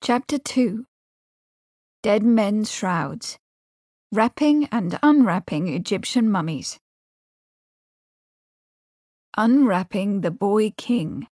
Chapter 2. Dead Men's Shrouds. Wrapping and Unwrapping Egyptian Mummies. Unwrapping the Boy King.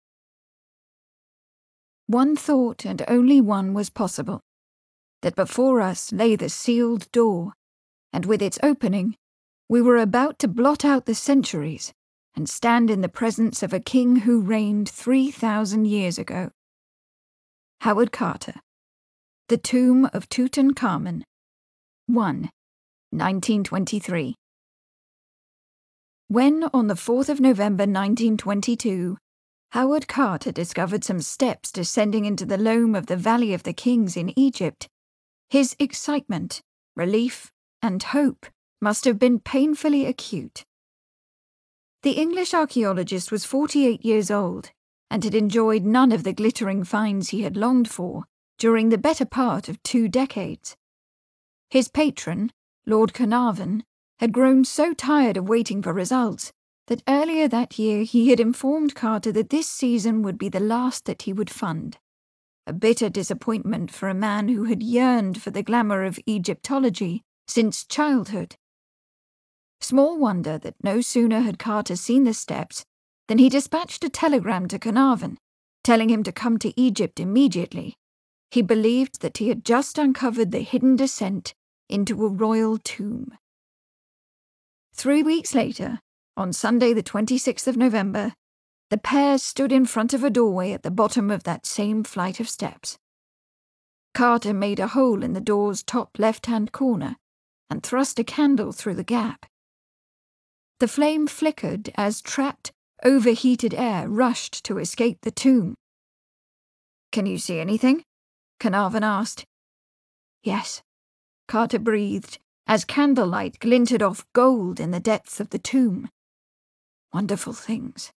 One thought, and only one, was possible: that before us lay the sealed door, and with its opening, we were about to blot out the centuries and stand in the presence of a king who reigned 3,000 years ago. Howard Carter. The Tomb of Tutankhamun. 1. 1923. When, on the 4th of November 1922, Howard Carter discovered some steps descending into the loam of the Valley of the Kings in Egypt, his excitement, relief, and hope must have been painfully acute. The English archaeologist was 48 years old and had enjoyed none of the glittering finds he had longed for during the better part of 2 decades. His patron, Lord Carnarvon, had grown so tired of waiting for results that earlier that year he had informed Carter that this season would be the last that he would fund. A bitter disappointment for a man who had yearned for the glamour of Egyptology since childhood. Small wonder that no sooner had Carter seen the steps than he dispatched a telegram to Carnarvon, telling him to come to Egypt immediately. He believed that he had just uncovered the hidden descent into a royal tomb. 3 weeks later, on Sunday the 26th of November, the pair stood in front of a doorway at the bottom of that same flight of steps. Carter made a hole in the door's top left-hand corner and thrust a candle through the gap. The flame flickered as trapped, overheated air rushed to escape the tomb. "Can you see anything?" Carnarvon asked. "Yes," Carter breathed, as candlelight glinted off gold in the depths of the tomb. "Wonderful things."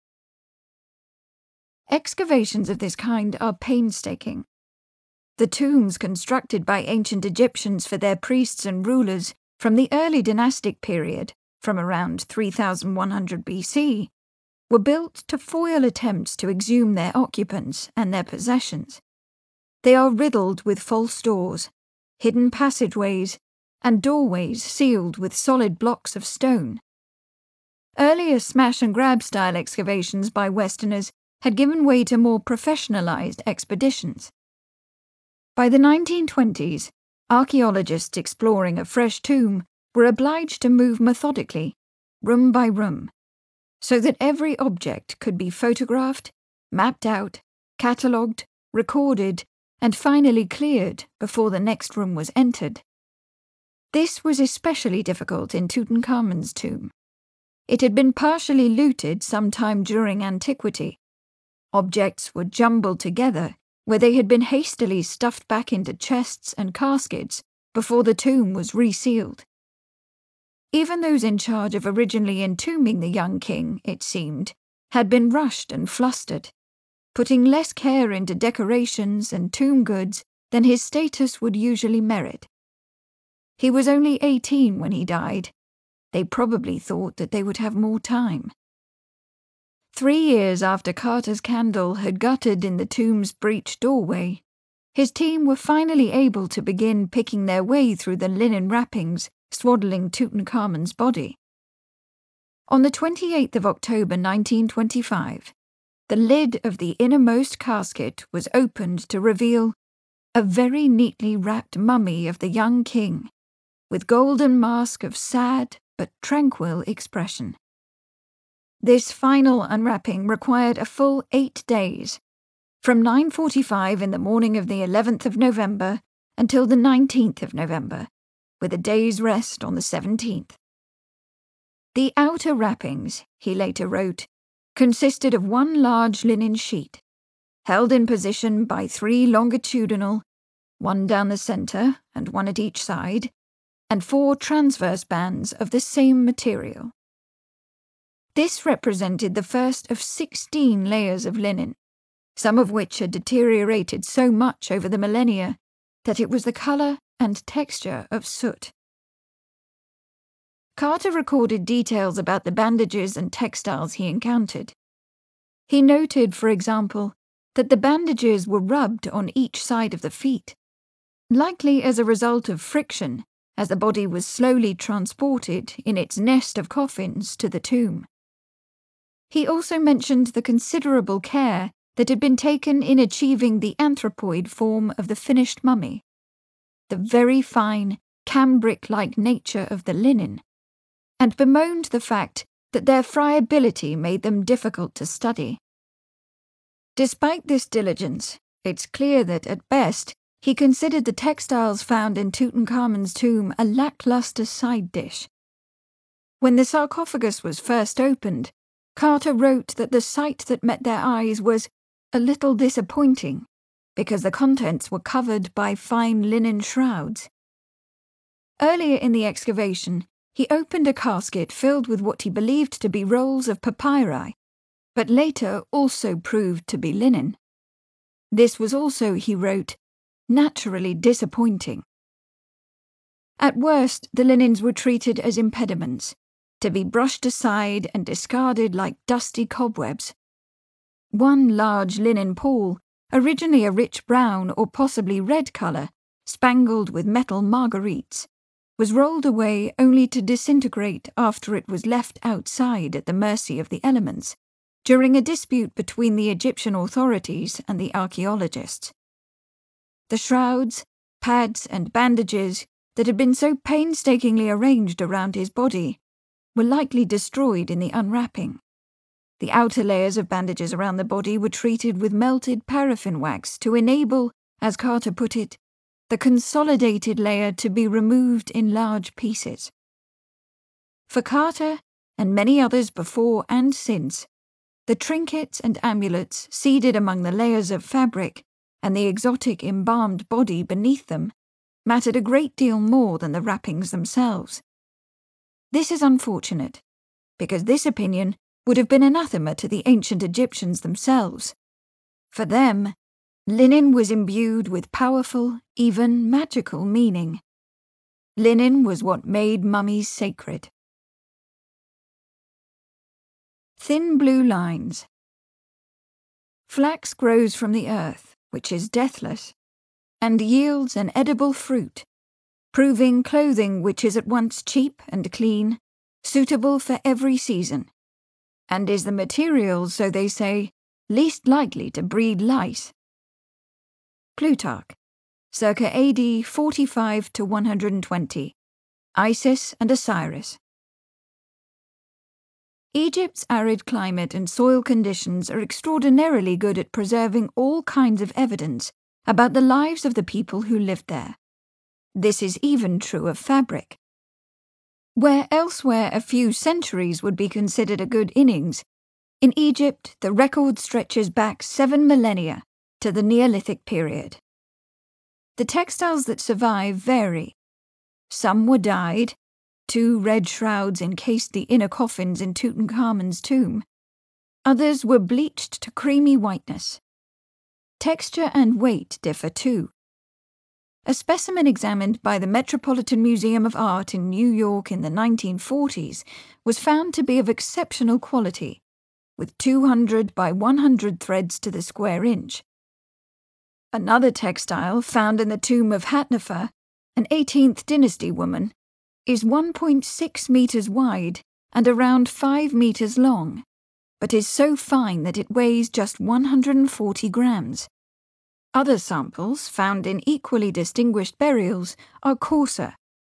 Excavations of this kind are painstaking. The tombs constructed by ancient Egyptians for their priests and rulers from the early dynastic period, from around 3100 BC, were built to foil attempts to exhume their occupants and their possessions. They are riddled with false doors, hidden passageways, and doorways sealed with solid blocks of stone. Earlier smash-and-grab style excavations by Westerners had given way to more professionalized expeditions. By the 1920s, archaeologists exploring a fresh tomb were obliged to move methodically, room by room, so that every object could be photographed, mapped out, catalogued, recorded, and finally cleared before the next room was entered. This was especially difficult in Tutankhamun's tomb. It had been partially looted sometime during antiquity. Objects were jumbled together where they had been hastily stuffed back into chests and caskets before the tomb was resealed. Even those in charge of originally entombing the young king, it seemed, had been rushed and flustered, putting less care into decorations and tomb goods than his status would usually merit. He was only 18 when he died. They probably thought that they would have more time. 3 years after Carter's candle had guttered in the tomb's breached doorway, his team were finally able to begin picking their way through the linen wrappings swaddling Tutankhamun's body. On the 28th of October 1925, the lid of the innermost casket was opened to reveal a very neatly wrapped mummy of the young king, with golden mask of sad but tranquil expression. This final unwrapping required a full 8 days, from 9:45 in the morning of the 11th of November until the 19th of November, with a day's rest on the 17th. The outer wrappings, he later wrote, consisted of one large linen sheet, held in position by 3 longitudinal, one down the centre and one at each side, and 4 transverse bands of the same material. This represented the first of 16 layers of linen, some of which had deteriorated so much over the millennia that it was the colour and texture of soot. Carter recorded details about the bandages and textiles he encountered. He noted, for example, that the bandages were rubbed on each side of the feet, likely as a result of friction as the body was slowly transported in its nest of coffins to the tomb. He also mentioned the considerable care that had been taken in achieving the anthropoid form of the finished mummy, the very fine, cambric-like nature of the linen, and bemoaned the fact that their friability made them difficult to study. Despite this diligence, it's clear that, at best, he considered the textiles found in Tutankhamun's tomb a lackluster side dish. When the sarcophagus was first opened, Carter wrote that the sight that met their eyes was a little disappointing, because the contents were covered by fine linen shrouds. Earlier in the excavation, he opened a casket filled with what he believed to be rolls of papyri, but later also proved to be linen. This was also, he wrote, naturally disappointing. At worst, the linens were treated as impediments, to be brushed aside and discarded like dusty cobwebs. One large linen pall, originally a rich brown or possibly red colour, spangled with metal marguerites, was rolled away only to disintegrate after it was left outside at the mercy of the elements, during a dispute between the Egyptian authorities and the archaeologists. The shrouds, pads and bandages that had been so painstakingly arranged around his body were likely destroyed in the unwrapping. The outer layers of bandages around the body were treated with melted paraffin wax to enable, as Carter put it, the consolidated layer to be removed in large pieces. For Carter, and many others before and since, the trinkets and amulets seeded among the layers of fabric and the exotic embalmed body beneath them mattered a great deal more than the wrappings themselves. This is unfortunate, because this opinion would have been anathema to the ancient Egyptians themselves. For them, linen was imbued with powerful, even magical meaning. Linen was what made mummies sacred. Thin blue lines. Flax grows from the earth, which is deathless, and yields an edible fruit, proving clothing which is at once cheap and clean, suitable for every season, and is the material, so they say, least likely to breed lice. Plutarch, circa AD 45 to 120, Isis and Osiris. Egypt's arid climate and soil conditions are extraordinarily good at preserving all kinds of evidence about the lives of the people who lived there. This is even true of fabric. Where elsewhere a few centuries would be considered a good innings, in Egypt the record stretches back 7 millennia to the Neolithic period. The textiles that survive vary. Some were dyed. 2 red shrouds encased the inner coffins in Tutankhamun's tomb. Others were bleached to creamy whiteness. Texture and weight differ too. A specimen examined by the Metropolitan Museum of Art in New York in the 1940s was found to be of exceptional quality, with 200 by 100 threads to the square inch. Another textile found in the tomb of Hatnefer, an 18th dynasty woman, is 1.6 meters wide and around 5 meters long, but is so fine that it weighs just 140 grams. Other samples, found in equally distinguished burials, are coarser.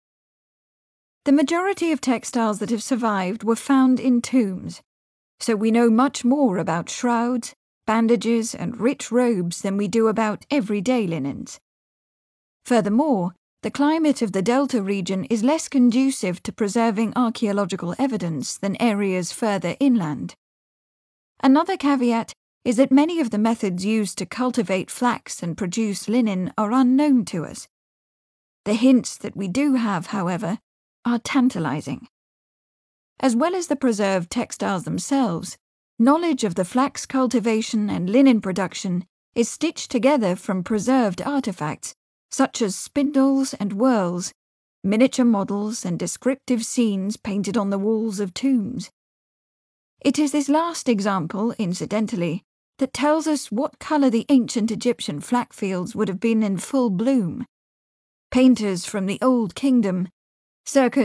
The majority of textiles that have survived were found in tombs, so we know much more about shrouds, bandages, and rich robes than we do about everyday linens. Furthermore, the climate of the Delta region is less conducive to preserving archaeological evidence than areas further inland. Another caveat is that many of the methods used to cultivate flax and produce linen are unknown to us. The hints that we do have, however, are tantalizing. As well as the preserved textiles themselves, knowledge of the flax cultivation and linen production is stitched together from preserved artifacts such as spindles and whorls, miniature models and descriptive scenes painted on the walls of tombs. It is this last example, incidentally, that tells us what colour the ancient Egyptian flax fields would have been in full bloom. Painters from the Old Kingdom, circa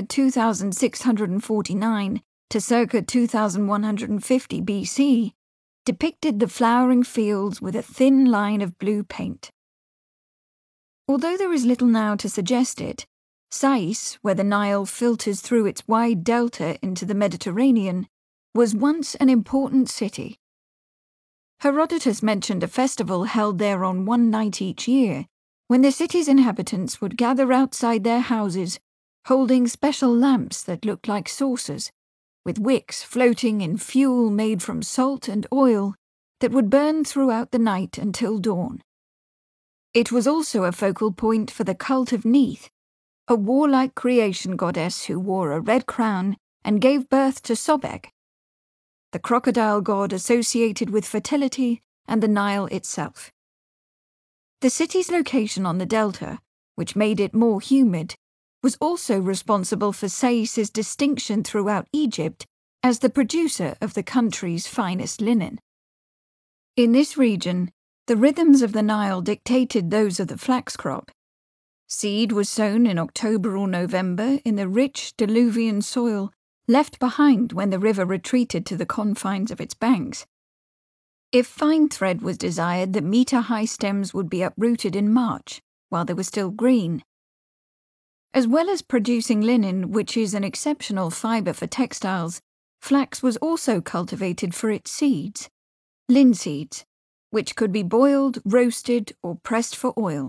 2649 to circa 2150 BC, depicted the flowering fields with a thin line of blue paint. Although there is little now to suggest it, Sais, where the Nile filters through its wide delta into the Mediterranean, was once an important city. Herodotus mentioned a festival held there on one night each year, when the city's inhabitants would gather outside their houses, holding special lamps that looked like saucers, with wicks floating in fuel made from salt and oil that would burn throughout the night until dawn. It was also a focal point for the cult of Neith, a warlike creation goddess who wore a red crown and gave birth to Sobek, the crocodile god associated with fertility and the Nile itself. The city's location on the delta, which made it more humid, was also responsible for Sais's distinction throughout Egypt as the producer of the country's finest linen. In this region, the rhythms of the Nile dictated those of the flax crop. Seed was sown in October or November in the rich diluvian soil left behind when the river retreated to the confines of its banks. If fine thread was desired, the metre-high stems would be uprooted in March, while they were still green. As well as producing linen, which is an exceptional fibre for textiles, flax was also cultivated for its seeds, linseeds, which could be boiled, roasted, or pressed for oil.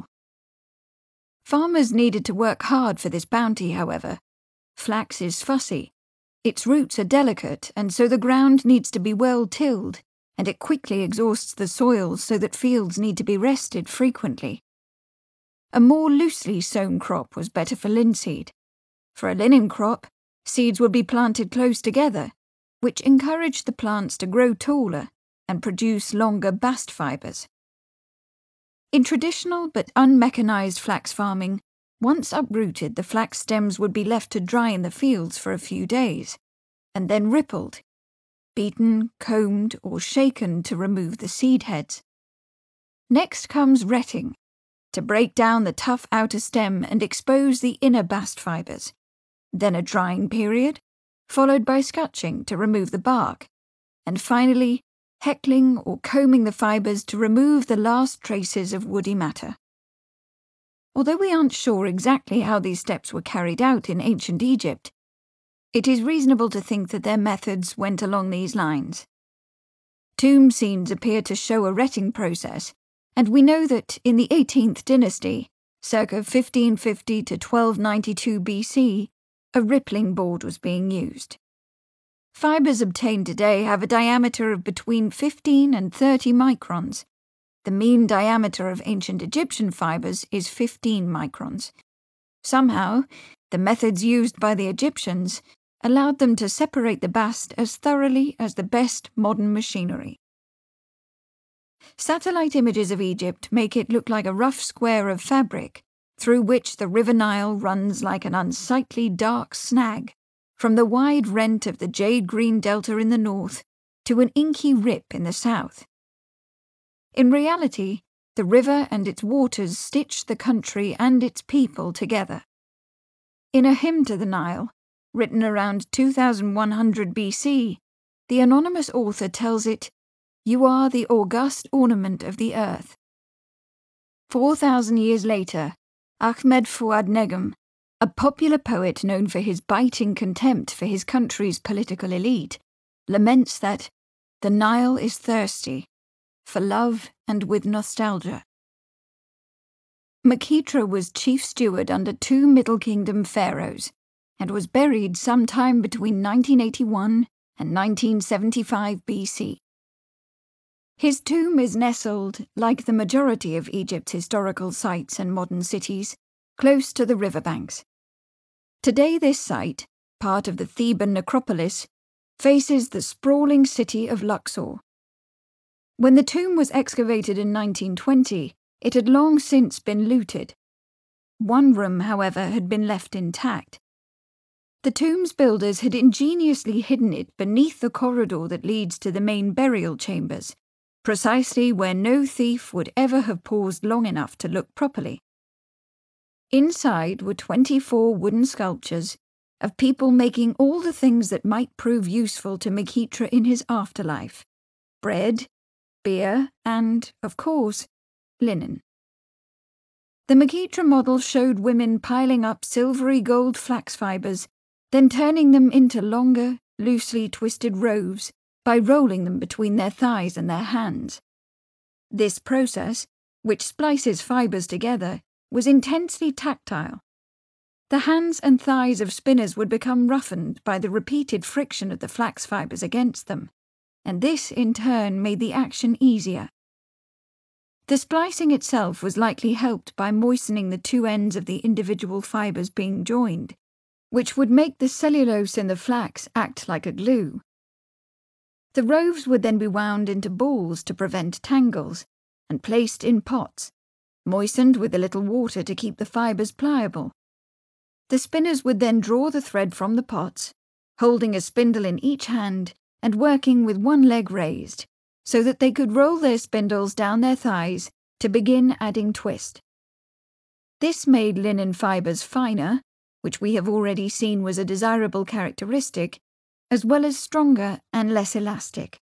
Farmers needed to work hard for this bounty, however. Flax is fussy. Its roots are delicate, and so the ground needs to be well tilled, and it quickly exhausts the soil so that fields need to be rested frequently. A more loosely sown crop was better for linseed. For a linen crop, seeds would be planted close together, which encouraged the plants to grow taller and produce longer bast fibres. In traditional but unmechanized flax farming, once uprooted, the flax stems would be left to dry in the fields for a few days, and then rippled, beaten, combed, or shaken to remove the seed heads. Next comes retting, to break down the tough outer stem and expose the inner bast fibres, then a drying period, followed by scutching to remove the bark, and finally heckling or combing the fibres to remove the last traces of woody matter. Although we aren't sure exactly how these steps were carried out in ancient Egypt, it is reasonable to think that their methods went along these lines. Tomb scenes appear to show a retting process, and we know that in the 18th dynasty, circa 1550 to 1292 BC, a rippling board was being used. Fibres obtained today have a diameter of between 15 and 30 microns. The mean diameter of ancient Egyptian fibres is 15 microns. Somehow, the methods used by the Egyptians allowed them to separate the bast as thoroughly as the best modern machinery. Satellite images of Egypt make it look like a rough square of fabric through which the River Nile runs like an unsightly dark snag, from the wide rent of the jade-green delta in the north to an inky rip in the south. In reality, the river and its waters stitch the country and its people together. In a hymn to the Nile, written around 2100 BC, the anonymous author tells it, "You are the august ornament of the earth." 4,000 years later, Ahmed Fuad Negm, a popular poet known for his biting contempt for his country's political elite, laments that the Nile is thirsty, for love and with nostalgia. Makitra was chief steward under 2 Middle Kingdom pharaohs, and was buried sometime between 1981 and 1975 BC. His tomb is nestled, like the majority of Egypt's historical sites and modern cities, close to the riverbanks. Today this site, part of the Theban necropolis, faces the sprawling city of Luxor. When the tomb was excavated in 1920, it had long since been looted. One room, however, had been left intact. The tomb's builders had ingeniously hidden it beneath the corridor that leads to the main burial chambers, precisely where no thief would ever have paused long enough to look properly. Inside were 24 wooden sculptures of people making all the things that might prove useful to Mikitra in his afterlife: bread, beer, and, of course, linen. The Mikitra model showed women piling up silvery gold flax fibers, then turning them into longer, loosely twisted roves by rolling them between their thighs and their hands. This process, which splices fibers together, was intensely tactile. The hands and thighs of spinners would become roughened by the repeated friction of the flax fibers against them, and this in turn made the action easier. The splicing itself was likely helped by moistening the two ends of the individual fibers being joined, which would make the cellulose in the flax act like a glue. The roves would then be wound into balls to prevent tangles, and placed in pots, moistened with a little water to keep the fibers pliable. The spinners would then draw the thread from the pots, holding a spindle in each hand and working with one leg raised, so that they could roll their spindles down their thighs to begin adding twist. This made linen fibers finer, which we have already seen was a desirable characteristic, as well as stronger and less elastic.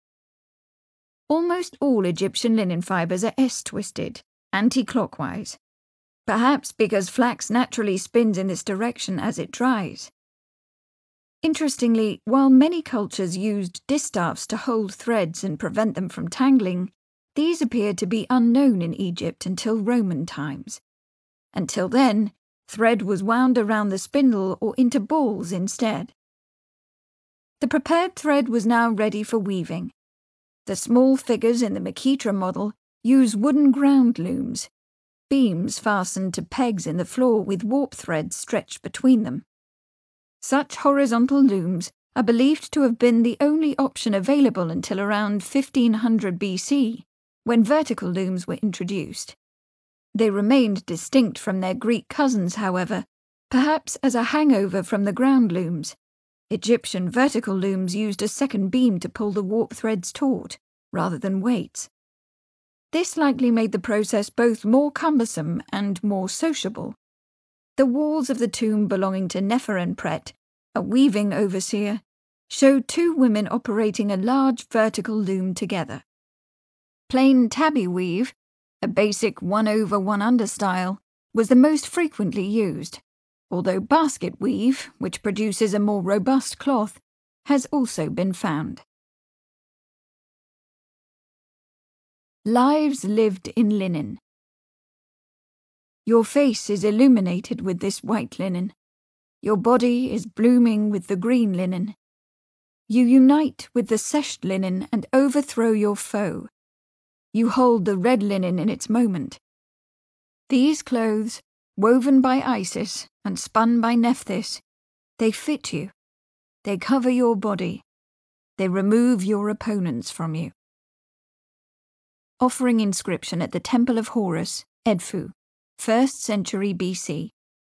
Almost all Egyptian linen fibers are S-twisted, anti-clockwise, perhaps because flax naturally spins in this direction as it dries. Interestingly, while many cultures used distaffs to hold threads and prevent them from tangling, these appeared to be unknown in Egypt until Roman times. Until then, thread was wound around the spindle or into balls instead. The prepared thread was now ready for weaving. The small figures in the Mikitra model use wooden ground looms, beams fastened to pegs in the floor with warp threads stretched between them. Such horizontal looms are believed to have been the only option available until around 1500 BC, when vertical looms were introduced. They remained distinct from their Greek cousins, however, perhaps as a hangover from the ground looms. Egyptian vertical looms used a second beam to pull the warp threads taut, rather than weights. This likely made the process both more cumbersome and more sociable. The walls of the tomb belonging to Neferenpret, a weaving overseer, showed two women operating a large vertical loom together. Plain tabby weave, a basic 1/1 style, was the most frequently used, although basket weave, which produces a more robust cloth, has also been found. Lives lived in linen. Your face is illuminated with this white linen. Your body is blooming with the green linen. You unite with the seshed linen and overthrow your foe. You hold the red linen in its moment. These clothes, woven by Isis and spun by Nephthys, they fit you. They cover your body. They remove your opponents from you. Offering inscription at the Temple of Horus, Edfu, 1st century BC.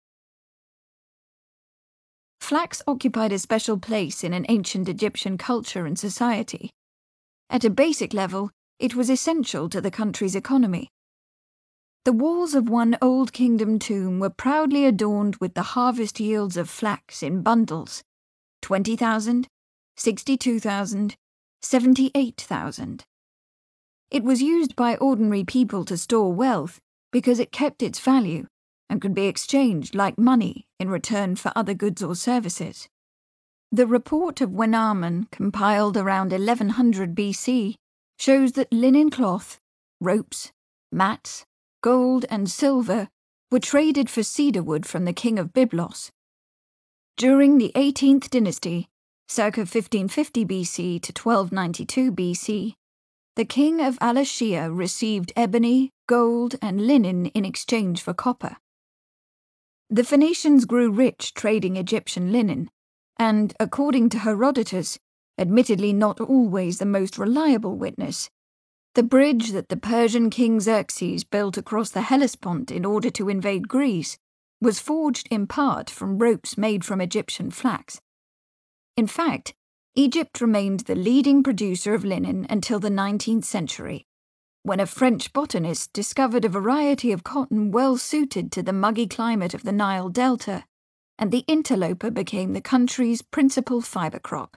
Flax occupied a special place in an ancient Egyptian culture and society. At a basic level, it was essential to the country's economy. The walls of one Old Kingdom tomb were proudly adorned with the harvest yields of flax in bundles: 20,000, 62,000, 78,000. It was used by ordinary people to store wealth because it kept its value and could be exchanged like money in return for other goods or services. The report of Wenamun, compiled around 1100 BC, shows that linen cloth, ropes, mats, gold and silver were traded for cedar wood from the king of Byblos. During the 18th dynasty, circa 1550 BC to 1292 BC, the king of Al-Ashir received ebony, gold and linen in exchange for copper. The Phoenicians grew rich trading Egyptian linen, and, according to Herodotus, admittedly not always the most reliable witness, the bridge that the Persian king Xerxes built across the Hellespont in order to invade Greece was forged in part from ropes made from Egyptian flax. In fact, Egypt remained the leading producer of linen until the 19th century, when a French botanist discovered a variety of cotton well suited to the muggy climate of the Nile Delta, and the interloper became the country's principal fibre crop.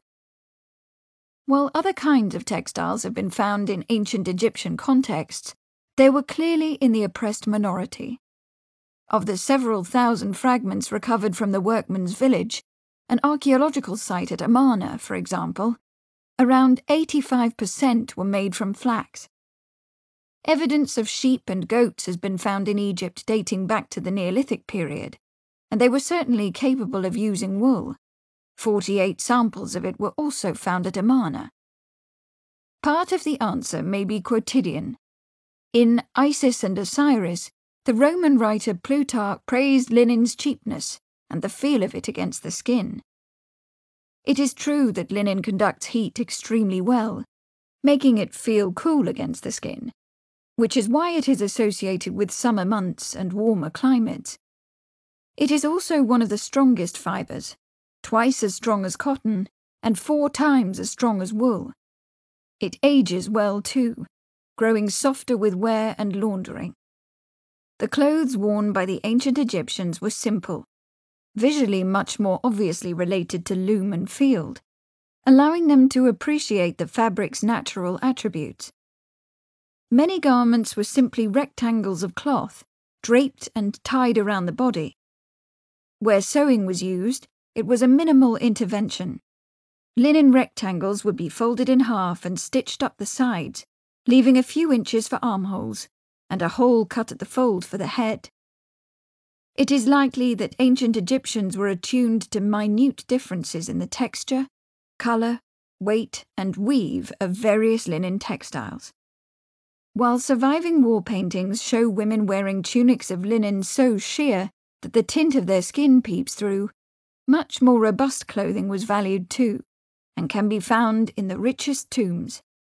While other kinds of textiles have been found in ancient Egyptian contexts, they were clearly in the oppressed minority. Of the several thousand fragments recovered from the workman's village, an archaeological site at Amarna, for example, around 85% were made from flax. Evidence of sheep and goats has been found in Egypt dating back to the Neolithic period, and they were certainly capable of using wool. 48 samples of it were also found at Amarna. Part of the answer may be quotidian. In Isis and Osiris, the Roman writer Plutarch praised linen's cheapness and the feel of it against the skin. It is true that linen conducts heat extremely well, making it feel cool against the skin, which is why it is associated with summer months and warmer climates. It is also one of the strongest fibres, twice as strong as cotton and 4 times as strong as wool. It ages well too, growing softer with wear and laundering. The clothes worn by the ancient Egyptians were simple, visually much more obviously related to loom and field, allowing them to appreciate the fabric's natural attributes. Many garments were simply rectangles of cloth, draped and tied around the body. Where sewing was used, it was a minimal intervention. Linen rectangles would be folded in half and stitched up the sides, leaving a few inches for armholes, and a hole cut at the fold for the head. It is likely that ancient Egyptians were attuned to minute differences in the texture, colour, weight, and weave of various linen textiles. While surviving wall paintings show women wearing tunics of linen so sheer that the tint of their skin peeps through, much more robust clothing was valued too, and can be found in the richest tombs.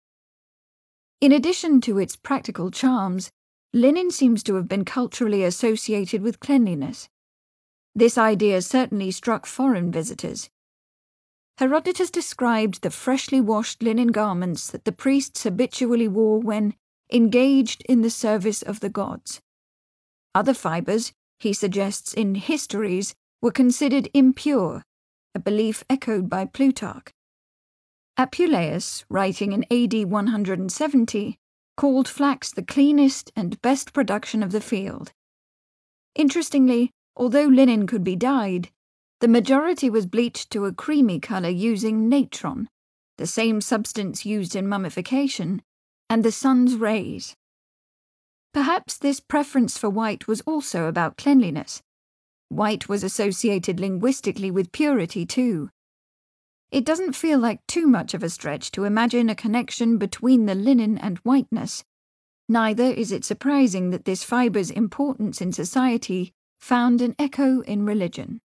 In addition to its practical charms, linen seems to have been culturally associated with cleanliness. This idea certainly struck foreign visitors. Herodotus described the freshly washed linen garments that the priests habitually wore when engaged in the service of the gods. Other fibres, he suggests in histories, were considered impure, a belief echoed by Plutarch. Apuleius, writing in AD 170, called flax the cleanest and best production of the field. Interestingly, although linen could be dyed, the majority was bleached to a creamy colour using natron, the same substance used in mummification, and the sun's rays. Perhaps this preference for white was also about cleanliness. White was associated linguistically with purity too. It doesn't feel like too much of a stretch to imagine a connection between the linen and whiteness. Neither is it surprising that this fibre's importance in society found an echo in religion.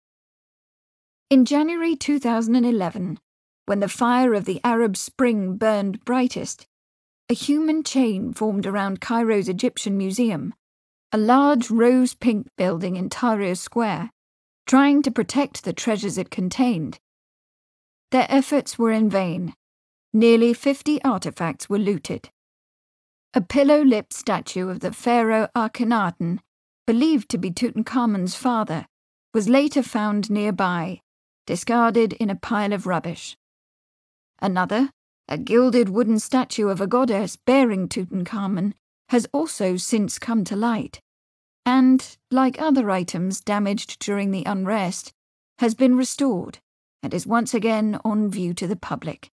In January 2011, when the fire of the Arab Spring burned brightest, a human chain formed around Cairo's Egyptian Museum, a large rose-pink building in Tahrir Square, trying to protect the treasures it contained. Their efforts were in vain. Nearly 50 artifacts were looted. A pillow-lipped statue of the pharaoh Akhenaten, believed to be Tutankhamun's father, was later found nearby, discarded in a pile of rubbish. Another, a gilded wooden statue of a goddess bearing Tutankhamun, has also since come to light, and, like other items damaged during the unrest, has been restored and is once again on view to the public.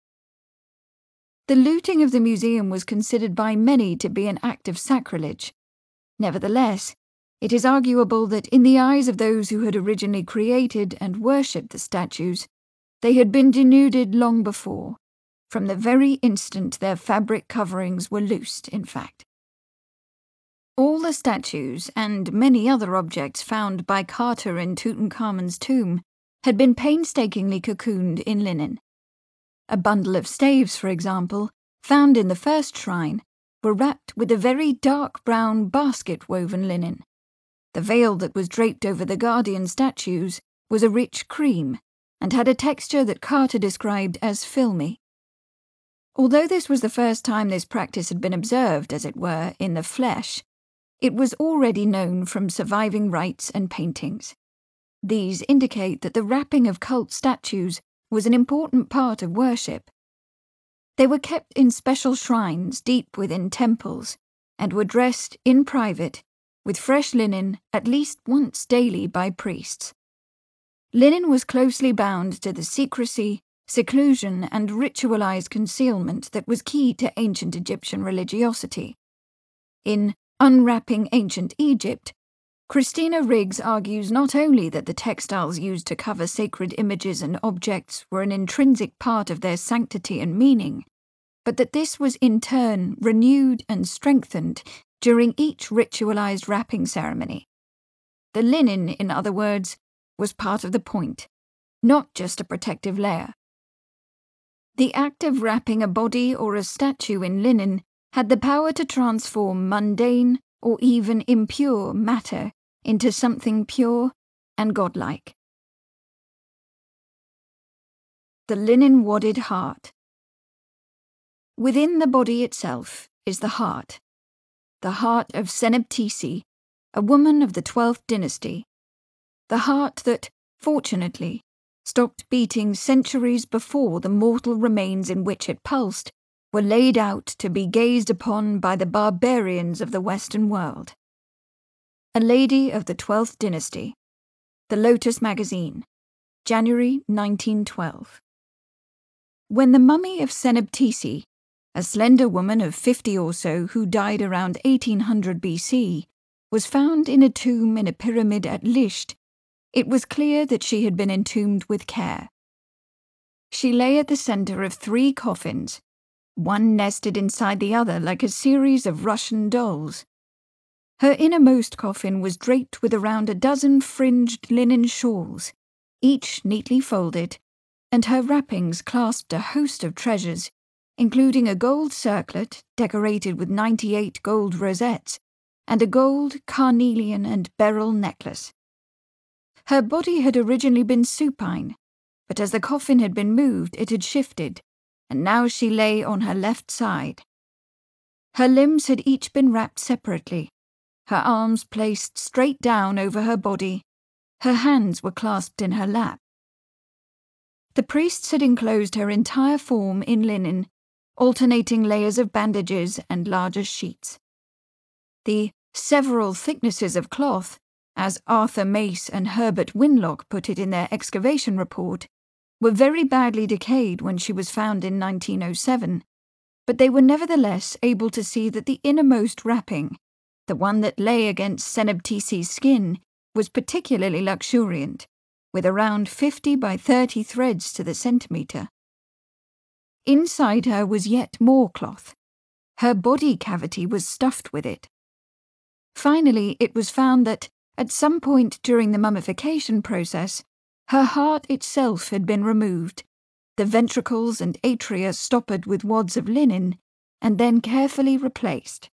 The looting of the museum was considered by many to be an act of sacrilege. Nevertheless, it is arguable that in the eyes of those who had originally created and worshipped the statues, they had been denuded long before, from the very instant their fabric coverings were loosed, in fact. All the statues and many other objects found by Carter in Tutankhamun's tomb had been painstakingly cocooned in linen. A bundle of staves, for example, found in the first shrine, were wrapped with a very dark brown basket-woven linen. The veil that was draped over the guardian statues was a rich cream, and had a texture that Carter described as filmy. Although this was the first time this practice had been observed, as it were, in the flesh, it was already known from surviving rites and paintings. These indicate that the wrapping of cult statues was an important part of worship. They were kept in special shrines deep within temples, and were dressed in private with fresh linen at least once daily by priests. Linen was closely bound to the secrecy, seclusion, and ritualized concealment that was key to ancient Egyptian religiosity. In Unwrapping Ancient Egypt, Christina Riggs argues not only that the textiles used to cover sacred images and objects were an intrinsic part of their sanctity and meaning, but that this was in turn renewed and strengthened during each ritualized wrapping ceremony. The linen, in other words, was part of the point, not just a protective layer. The act of wrapping a body or a statue in linen had the power to transform mundane or even impure matter into something pure and godlike. The linen wadded heart. Within the body itself is the heart of Senebtisi, a woman of the 12th dynasty, the heart that, fortunately, stopped beating centuries before the mortal remains in which it pulsed were laid out to be gazed upon by the barbarians of the Western world. A Lady of the 12th Dynasty, The Lotus Magazine, January 1912. When the mummy of Senebtisi, a slender woman of 50 or so who died around 1800 BC, was found in a tomb in a pyramid at Lisht, it was clear that she had been entombed with care. She lay at the center of 3 coffins, one nested inside the other like a series of Russian dolls. Her innermost coffin was draped with around a dozen fringed linen shawls, each neatly folded, and her wrappings clasped a host of treasures, including a gold circlet decorated with 98 gold rosettes, and a gold, carnelian, and beryl necklace. Her body had originally been supine, but as the coffin had been moved, it had shifted, and now she lay on her left side. Her limbs had each been wrapped separately, her arms placed straight down over her body, her hands were clasped in her lap. The priests had enclosed her entire form in linen, alternating layers of bandages and larger sheets. The several thicknesses of cloth, as Arthur Mace and Herbert Winlock put it in their excavation report, were very badly decayed when she was found in 1907, but they were nevertheless able to see that the innermost wrapping, the one that lay against Senebtisi's skin, was particularly luxuriant, with around 50 by 30 threads to the centimetre. Inside her was yet more cloth. Her body cavity was stuffed with it. Finally, it was found that, at some point during the mummification process, her heart itself had been removed, the ventricles and atria stoppered with wads of linen, and then carefully replaced.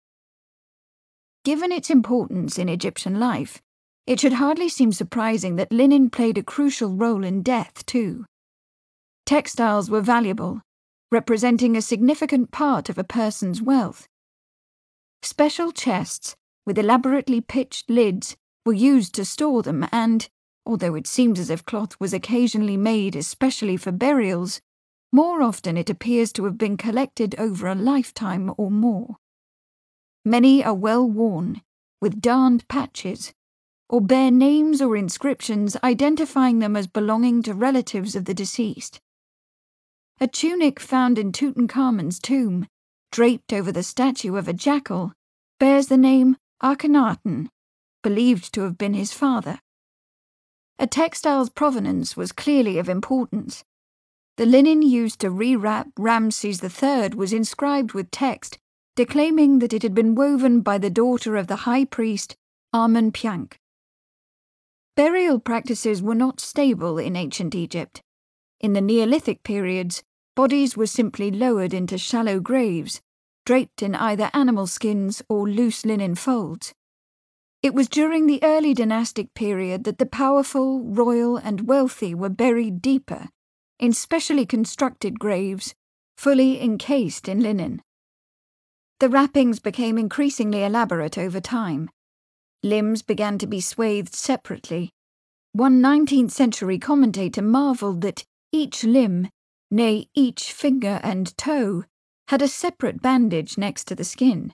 Given its importance in Egyptian life, it should hardly seem surprising that linen played a crucial role in death, too. Textiles were valuable, representing a significant part of a person's wealth. Special chests with elaborately pitched lids were used to store them and, although it seems as if cloth was occasionally made especially for burials, more often it appears to have been collected over a lifetime or more. Many are well worn, with darned patches, or bear names or inscriptions identifying them as belonging to relatives of the deceased. A tunic found in Tutankhamun's tomb, draped over the statue of a jackal, bears the name Akhenaten, believed to have been his father. A textile's provenance was clearly of importance. The linen used to rewrap Ramses III was inscribed with text declaiming that it had been woven by the daughter of the high priest Amenpyank. Burial practices were not stable in ancient Egypt. In the Neolithic periods, bodies were simply lowered into shallow graves, draped in either animal skins or loose linen folds. It was during the early dynastic period that the powerful, royal, and wealthy were buried deeper, in specially constructed graves, fully encased in linen. The wrappings became increasingly elaborate over time. Limbs began to be swathed separately. One 19th century commentator marvelled that each limb, nay, each finger and toe, had a separate bandage next to the skin.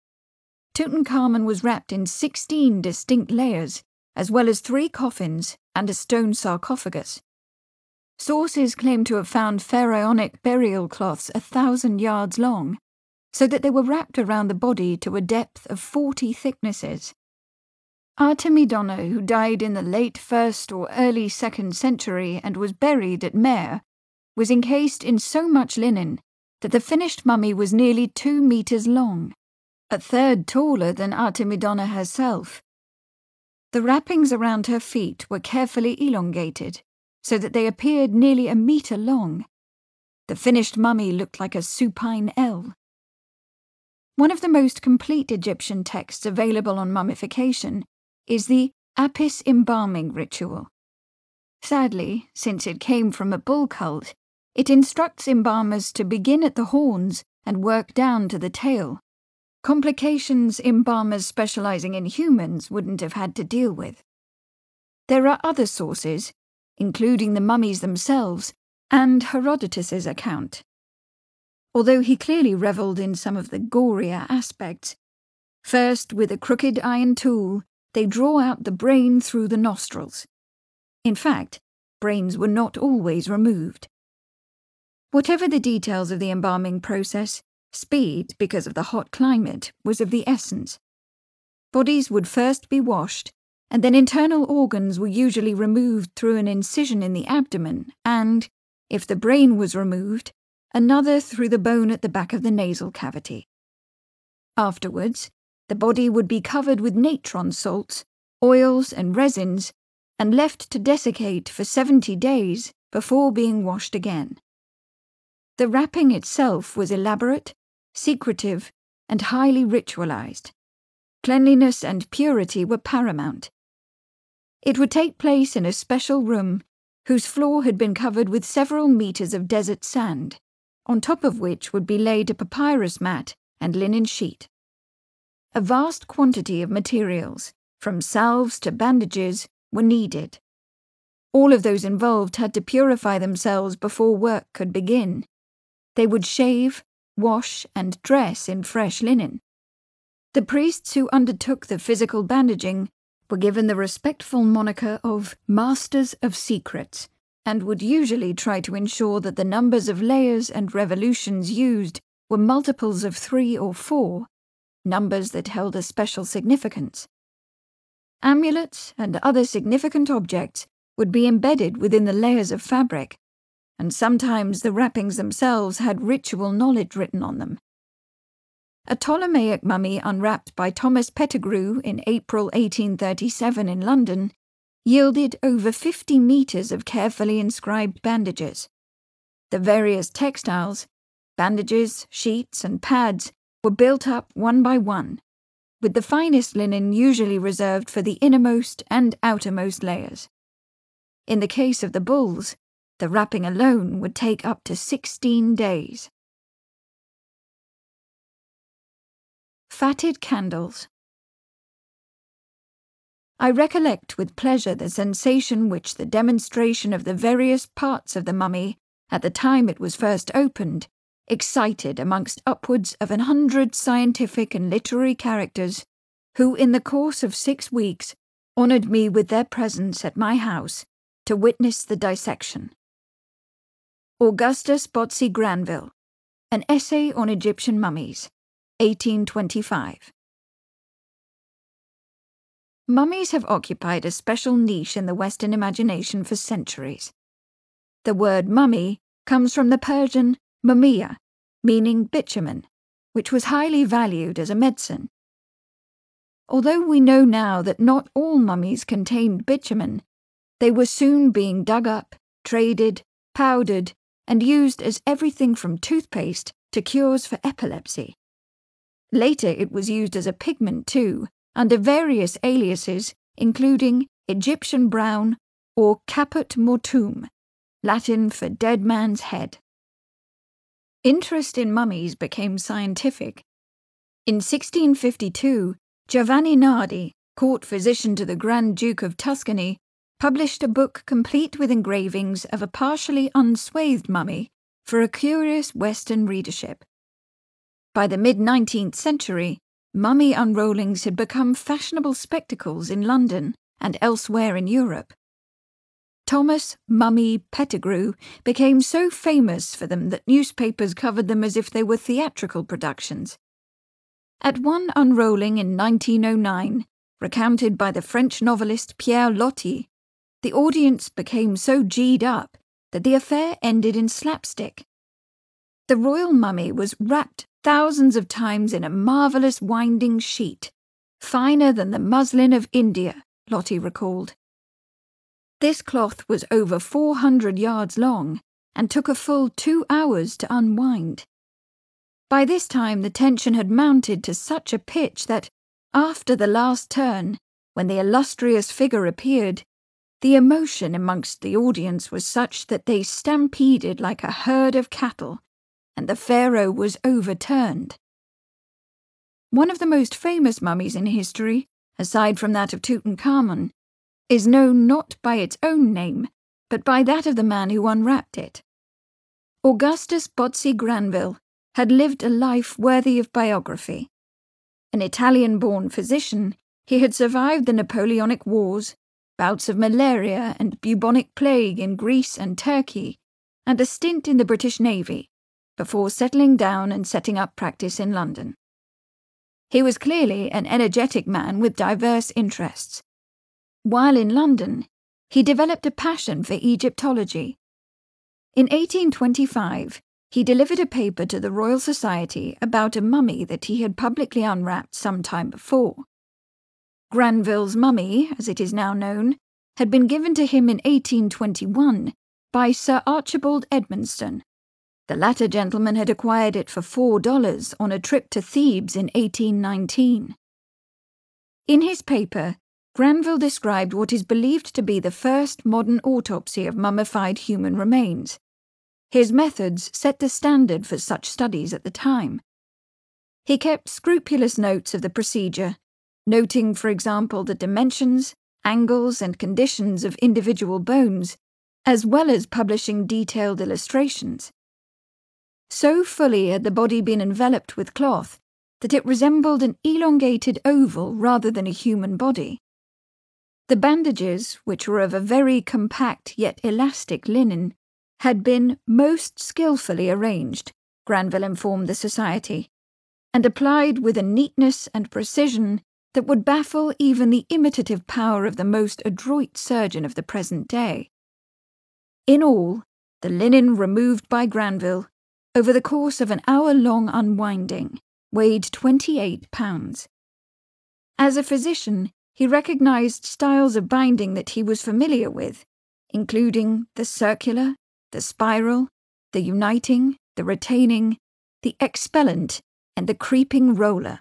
Tutankhamun was wrapped in 16 distinct layers, as well as 3 coffins and a stone sarcophagus. Sources claim to have found pharaonic burial cloths 1,000 yards long, so that they were wrapped around the body to a depth of 40 thicknesses. Artemidonna, who died in the late 1st or early 2nd century and was buried at Mer, was encased in so much linen that the finished mummy was nearly 2 meters long, a third taller than Artemidonna herself. The wrappings around her feet were carefully elongated, so that they appeared nearly a meter long. The finished mummy looked like a supine L. One of the most complete Egyptian texts available on mummification is the Apis embalming ritual. Sadly, since it came from a bull cult, it instructs embalmers to begin at the horns and work down to the tail, complications embalmers specializing in humans wouldn't have had to deal with. There are other sources, including the mummies themselves and Herodotus's account. Although he clearly revelled in some of the gorier aspects, first with a crooked iron tool, they draw out the brain through the nostrils. In fact, brains were not always removed. Whatever the details of the embalming process, speed, because of the hot climate, was of the essence. Bodies would first be washed, and then internal organs were usually removed through an incision in the abdomen and, if the brain was removed, another through the bone at the back of the nasal cavity. Afterwards, the body would be covered with natron salts, oils and resins, and left to desiccate for 70 days before being washed again. The wrapping itself was elaborate, secretive, and highly ritualized. Cleanliness and purity were paramount. It would take place in a special room whose floor had been covered with several meters of desert sand, on top of which would be laid a papyrus mat and linen sheet. A vast quantity of materials, from salves to bandages, were needed. All of those involved had to purify themselves before work could begin. They would shave, wash, and dress in fresh linen. The priests who undertook the physical bandaging were given the respectful moniker of Masters of Secrets, and would usually try to ensure that the numbers of layers and revolutions used were multiples of 3 or 4, numbers that held a special significance. Amulets and other significant objects would be embedded within the layers of fabric, and sometimes the wrappings themselves had ritual knowledge written on them. A Ptolemaic mummy unwrapped by Thomas Pettigrew in April 1837 in London yielded over 50 meters of carefully inscribed bandages. The various textiles, bandages, sheets, and pads were built up one by one, with the finest linen usually reserved for the innermost and outermost layers. In the case of the bulls, the wrapping alone would take up to 16 days. Fatted candles. I recollect with pleasure the sensation which the demonstration of the various parts of the mummy, at the time it was first opened, excited amongst upwards of 100 scientific and literary characters, who in the course of 6 weeks honoured me with their presence at my house to witness the dissection. Augustus Botsey Granville, An Essay on Egyptian Mummies, 1825. Mummies have occupied a special niche in the Western imagination for centuries. The word mummy comes from the Persian mumia, meaning bitumen, which was highly valued as a medicine. Although we know now that not all mummies contained bitumen, they were soon being dug up, traded, powdered, and used as everything from toothpaste to cures for epilepsy. Later it was used as a pigment too, under various aliases including Egyptian Brown or Caput Mortuum, Latin for dead man's head. Interest in mummies became scientific. In 1652, Giovanni Nardi, court physician to the Grand Duke of Tuscany, published a book complete with engravings of a partially unswathed mummy for a curious Western readership. By the mid-19th century, mummy unrollings had become fashionable spectacles in London and elsewhere in Europe. Thomas Mummy Pettigrew became so famous for them that newspapers covered them as if they were theatrical productions. At one unrolling in 1909, recounted by the French novelist Pierre Loti, the audience became so G'd up that the affair ended in slapstick. The royal mummy was wrapped thousands of times in a marvellous winding sheet, finer than the muslin of India, Loti recalled. This cloth was over 400 yards long and took a full 2 hours to unwind. By this time the tension had mounted to such a pitch that, after the last turn, when the illustrious figure appeared, the emotion amongst the audience was such that they stampeded like a herd of cattle, and the pharaoh was overturned. One of the most famous mummies in history, aside from that of Tutankhamun, is known not by its own name, but by that of the man who unwrapped it. Augustus Bozzi Granville had lived a life worthy of biography. An Italian-born physician, he had survived the Napoleonic Wars, bouts of malaria and bubonic plague in Greece and Turkey, and a stint in the British Navy, before settling down and setting up practice in London. He was clearly an energetic man with diverse interests. While in London, he developed a passion for Egyptology. In 1825, he delivered a paper to the Royal Society about a mummy that he had publicly unwrapped some time before. Granville's mummy, as it is now known, had been given to him in 1821 by Sir Archibald Edmonstone. The latter gentleman had acquired it for $4 on a trip to Thebes in 1819. In his paper, Granville described what is believed to be the first modern autopsy of mummified human remains. His methods set the standard for such studies at the time. He kept scrupulous notes of the procedure, noting, for example, the dimensions, angles, and conditions of individual bones, as well as publishing detailed illustrations. So fully had the body been enveloped with cloth that it resembled an elongated oval rather than a human body. The bandages, which were of a very compact yet elastic linen, had been most skillfully arranged, Granville informed the Society, and applied with a neatness and precision that would baffle even the imitative power of the most adroit surgeon of the present day. In all, the linen removed by Granville, over the course of an hour-long unwinding, weighed 28 pounds. As a physician, he recognized styles of binding that he was familiar with, including the circular, the spiral, the uniting, the retaining, the expellant, and the creeping roller.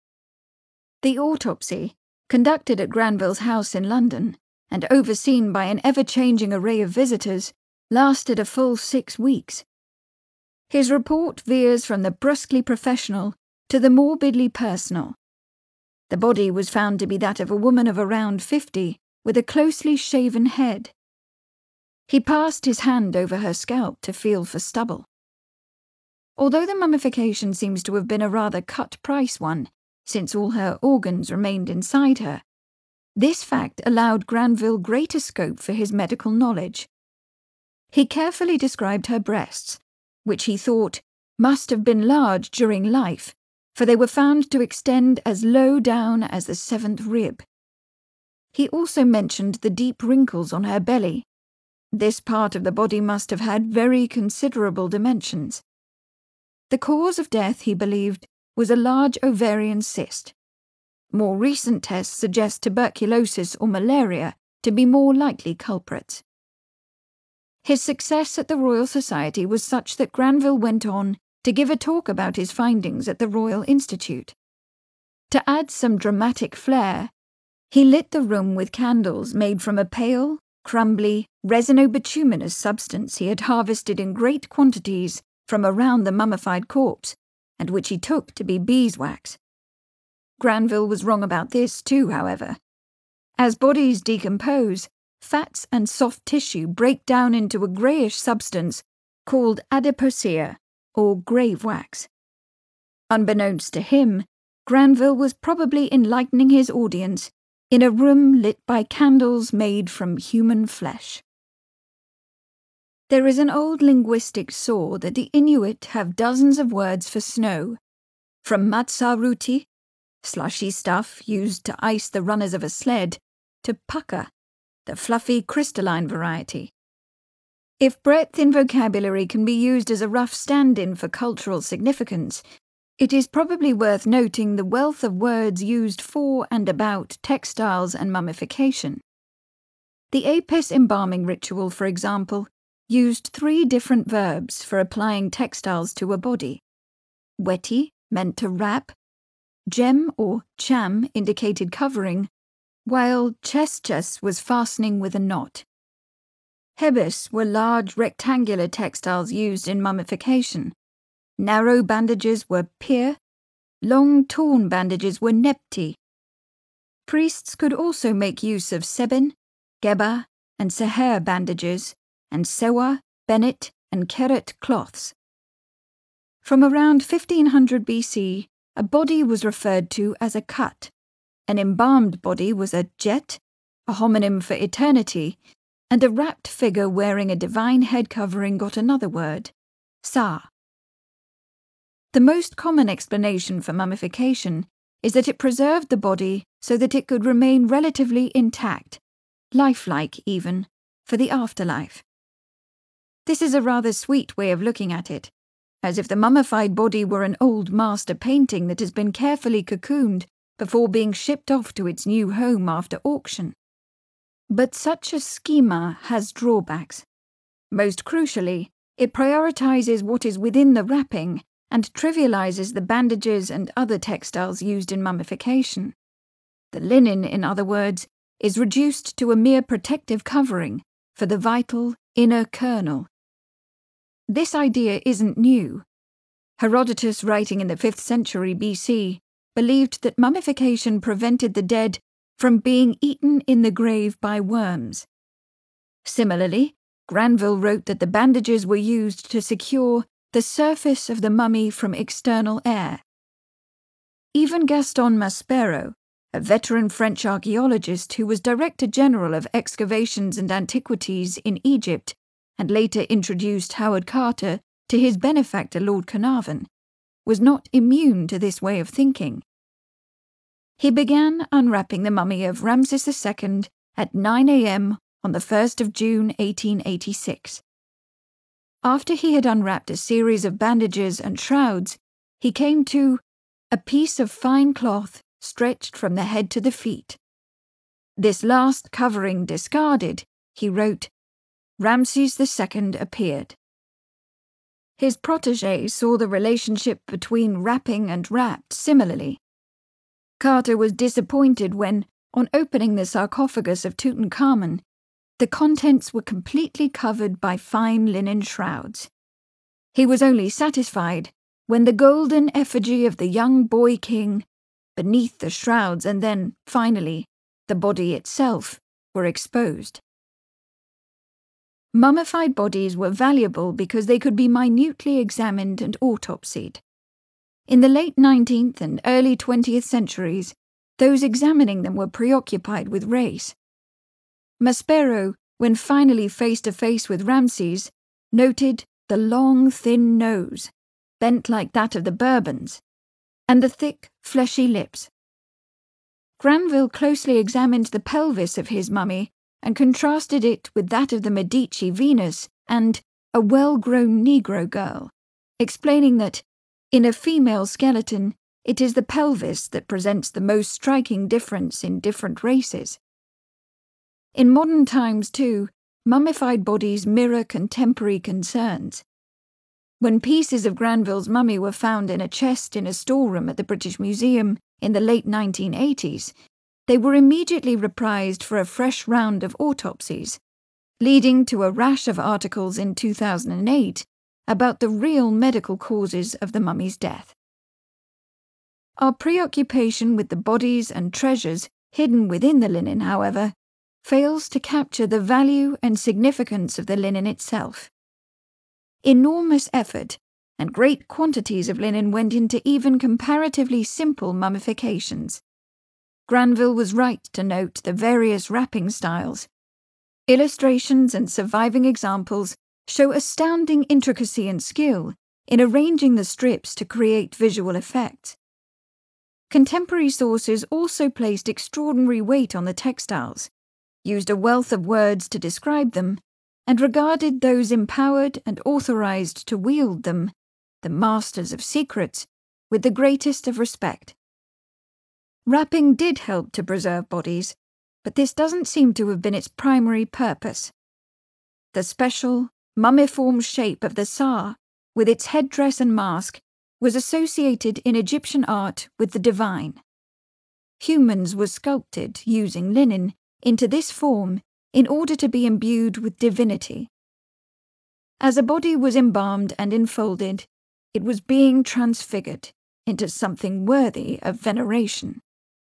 The autopsy, conducted at Granville's house in London, and overseen by an ever-changing array of visitors, lasted a full 6 weeks. His report veers from the brusquely professional to the morbidly personal. The body was found to be that of a woman of around 50, with a closely shaven head. He passed his hand over her scalp to feel for stubble. Although the mummification seems to have been a rather cut-price one, since all her organs remained inside her, this fact allowed Granville greater scope for his medical knowledge. He carefully described her breasts, which he thought must have been large during life, for they were found to extend as low down as the 7th rib. He also mentioned the deep wrinkles on her belly. This part of the body must have had very considerable dimensions. The cause of death, he believed, was a large ovarian cyst. More recent tests suggest tuberculosis or malaria to be more likely culprits. His success at the Royal Society was such that Granville went on to give a talk about his findings at the Royal Institute. To add some dramatic flair, he lit the room with candles made from a pale, crumbly, resino-bituminous substance he had harvested in great quantities from around the mummified corpse, and which he took to be beeswax. Granville was wrong about this too, however. As bodies decompose, fats and soft tissue break down into a greyish substance called adipocere, or grave wax. Unbeknownst to him, Granville was probably enlightening his audience in a room lit by candles made from human flesh. There is an old linguistic saw that the Inuit have dozens of words for snow, from matsaruti, slushy stuff used to ice the runners of a sled, to paka, the fluffy crystalline variety. If breadth in vocabulary can be used as a rough stand-in for cultural significance, it is probably worth noting the wealth of words used for and about textiles and mummification. The Apis embalming ritual, for example, used 3 different verbs for applying textiles to a body. Weti meant to wrap, gem or cham indicated covering, while cheschas was fastening with a knot. Hebes were large rectangular textiles used in mummification. Narrow bandages were pir, long torn bandages were nepti. Priests could also make use of seben, geba, and seher bandages, and sewa, bennet, and keret cloths. From around 1500 BC, a body was referred to as a cut. An embalmed body was a jet, a homonym for eternity, and a wrapped figure wearing a divine head covering got another word, sa. The most common explanation for mummification is that it preserved the body so that it could remain relatively intact, lifelike even, for the afterlife. This is a rather sweet way of looking at it, as if the mummified body were an old master painting that has been carefully cocooned before being shipped off to its new home after auction. But such a schema has drawbacks. Most crucially, it prioritizes what is within the wrapping and trivializes the bandages and other textiles used in mummification. The linen, in other words, is reduced to a mere protective covering for the vital inner kernel. This idea isn't new. Herodotus, writing in the 5th century BC, believed that mummification prevented the dead from being eaten in the grave by worms. Similarly, Granville wrote that the bandages were used to secure the surface of the mummy from external air. Even Gaston Maspero, a veteran French archaeologist who was Director General of Excavations and Antiquities in Egypt and later introduced Howard Carter to his benefactor Lord Carnarvon, was not immune to this way of thinking. He began unwrapping the mummy of Ramses II at 9 a.m. on the 1st of June 1886. After he had unwrapped a series of bandages and shrouds, he came to a piece of fine cloth stretched from the head to the feet. This last covering discarded, he wrote, Ramses II appeared. His protégé saw the relationship between wrapping and wrapped similarly. Carter was disappointed when, on opening the sarcophagus of Tutankhamun, the contents were completely covered by fine linen shrouds. He was only satisfied when the golden effigy of the young boy king, beneath the shrouds and then, finally, the body itself, were exposed. Mummified bodies were valuable because they could be minutely examined and autopsied. In the late 19th and early 20th centuries, those examining them were preoccupied with race. Maspero, when finally face to face with Ramses, noted the long, thin nose, bent like that of the Bourbons, and the thick, fleshy lips. Granville closely examined the pelvis of his mummy and contrasted it with that of the Medici Venus and a well-grown Negro girl, explaining that, in a female skeleton, it is the pelvis that presents the most striking difference in different races. In modern times, too, mummified bodies mirror contemporary concerns. When pieces of Granville's mummy were found in a chest in a storeroom at the British Museum in the late 1980s, they were immediately reprised for a fresh round of autopsies, leading to a rash of articles in 2008 about the real medical causes of the mummy's death. Our preoccupation with the bodies and treasures hidden within the linen, however, fails to capture the value and significance of the linen itself. Enormous effort and great quantities of linen went into even comparatively simple mummifications. Granville was right to note the various wrapping styles. Illustrations and surviving examples show astounding intricacy and skill in arranging the strips to create visual effects. Contemporary sources also placed extraordinary weight on the textiles, used a wealth of words to describe them, and regarded those empowered and authorized to wield them, the masters of secrets, with the greatest of respect. Wrapping did help to preserve bodies, but this doesn't seem to have been its primary purpose. The special, mummiform shape of the Sa, with its headdress and mask, was associated in Egyptian art with the divine. Humans were sculpted using linen into this form in order to be imbued with divinity. As a body was embalmed and enfolded, it was being transfigured into something worthy of veneration.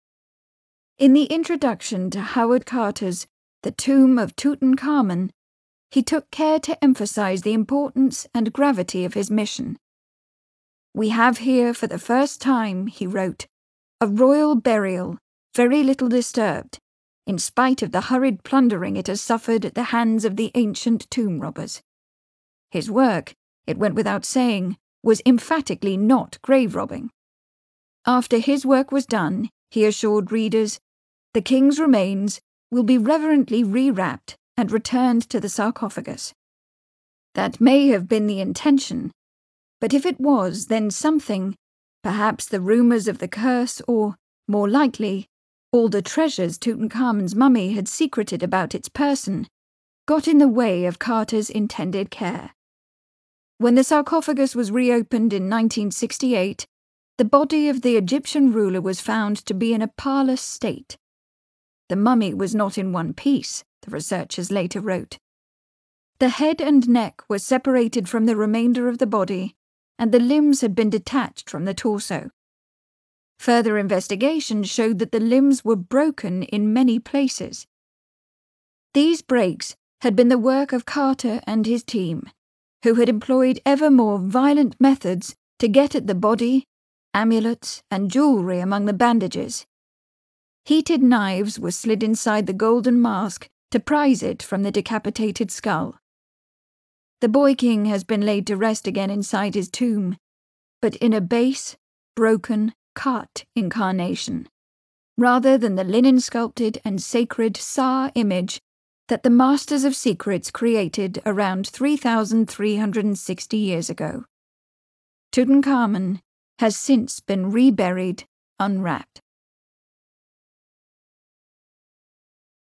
In the introduction to Howard Carter's The Tomb of Tutankhamun, he took care to emphasize the importance and gravity of his mission. "We have here for the first time," he wrote, "a royal burial, very little disturbed, in spite of the hurried plundering it has suffered at the hands of the ancient tomb robbers." His work, it went without saying, was emphatically not grave robbing. After his work was done, he assured readers, the king's remains will be reverently rewrapped and returned to the sarcophagus. That may have been the intention, but if it was, then something, perhaps the rumours of the curse or, more likely, all the treasures Tutankhamun's mummy had secreted about its person, got in the way of Carter's intended care. When the sarcophagus was reopened in 1968, the body of the Egyptian ruler was found to be in a parlous state. The mummy was not in one piece, the researchers later wrote. The head and neck were separated from the remainder of the body, and the limbs had been detached from the torso. Further investigation showed that the limbs were broken in many places. These breaks had been the work of Carter and his team, who had employed ever more violent methods to get at the body, amulets, and jewellery among the bandages. Heated knives were slid inside the golden mask to prise it from the decapitated skull. The boy king has been laid to rest again inside his tomb, but in a base, broken, cut incarnation, rather than the linen-sculpted and sacred Sa image that the Masters of Secrets created around 3,360 years ago. Tutankhamun has since been reburied, unwrapped.